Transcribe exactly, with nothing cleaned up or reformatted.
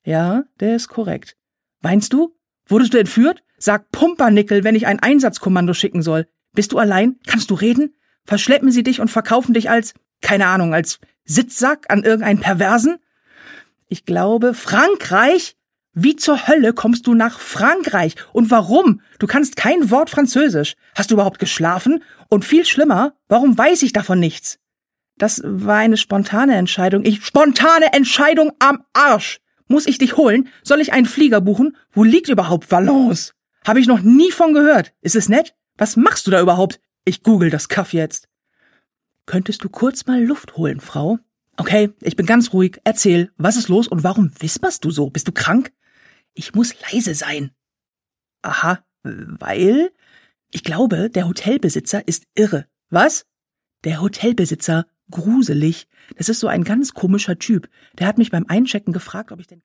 Ja, der ist korrekt. Weinst du? Wurdest du entführt? Sag Pumpernickel, wenn ich ein Einsatzkommando schicken soll. Bist du allein? Kannst du reden? Verschleppen sie dich und verkaufen dich als, keine Ahnung, als Sitzsack an irgendeinen Perversen? Ich glaube, Frankreich? Wie zur Hölle kommst du nach Frankreich? Und warum? Du kannst kein Wort Französisch. Hast du überhaupt geschlafen? Und viel schlimmer, warum weiß ich davon nichts? Das war eine spontane Entscheidung. Ich, spontane Entscheidung am Arsch! Muss ich dich holen? Soll ich einen Flieger buchen? Wo liegt überhaupt Valence? Habe ich noch nie von gehört. Ist es nett? Was machst du da überhaupt? Ich google das Kaff jetzt. Könntest du kurz mal Luft holen, Frau? Okay, ich bin ganz ruhig. Erzähl, was ist los und warum wisperst du so? Bist du krank? Ich muss leise sein. Aha, weil? Ich glaube, der Hotelbesitzer ist irre. Was? Der Hotelbesitzer, gruselig. Das ist so ein ganz komischer Typ. Der hat mich beim Einchecken gefragt, ob ich denn